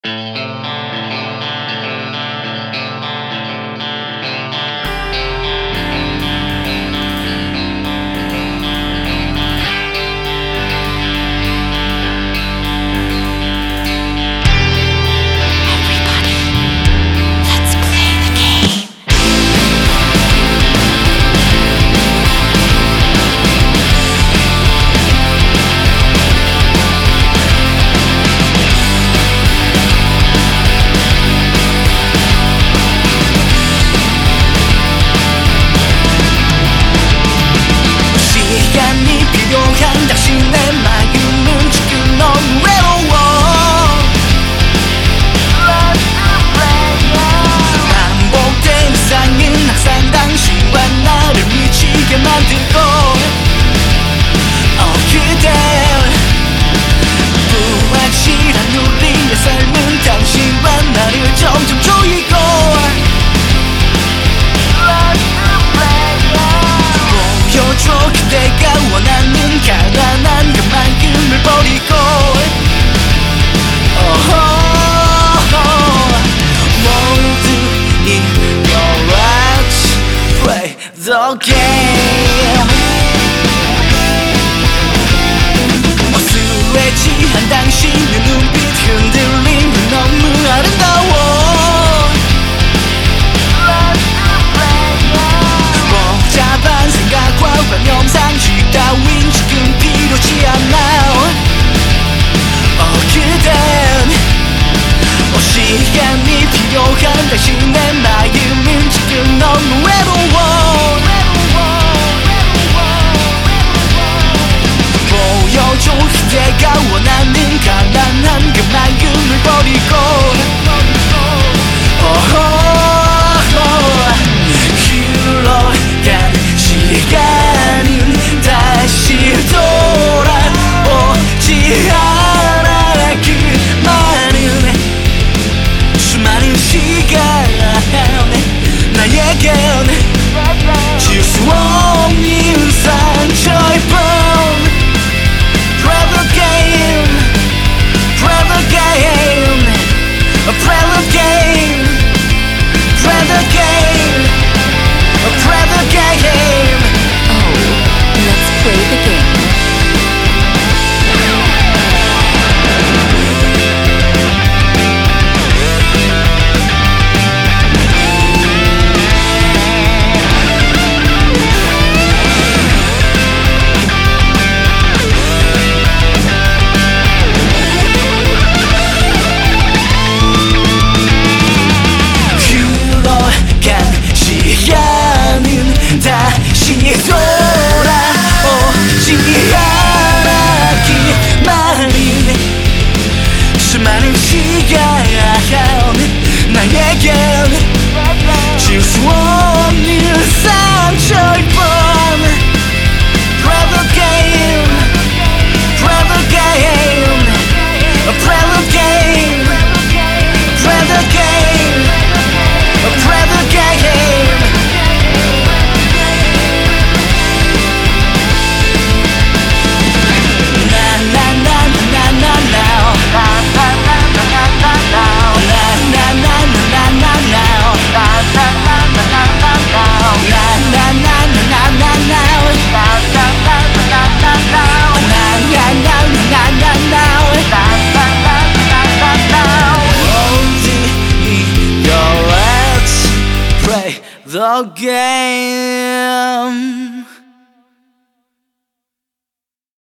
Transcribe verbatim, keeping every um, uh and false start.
The game 어수에 취한 당신의 눈빛 흔들리면 너무 아름다워 복잡한 생각과 관념상식 따윈 지금 필요치 않아 어 그댄 어 시간이 필요한 당신의 마음은 지금 너무 외로워 보여줘 그대가 원하는 가난한 그 마음을 버리고 흘러간 시간은 다시 돌아오지 않아 그 많은 수많은 시간 나에겐 지울 수 없는 상처일 뿐 Play the game, play the game, play the game, play the game, play the game. Oh, let's play the game. 시간은 다시 돌아오지 않았기만은 수많은 시간 나에겐 지울 수 없는 상처일 뿐 Play the game, play the game, play the game, play the game, play the game. The game.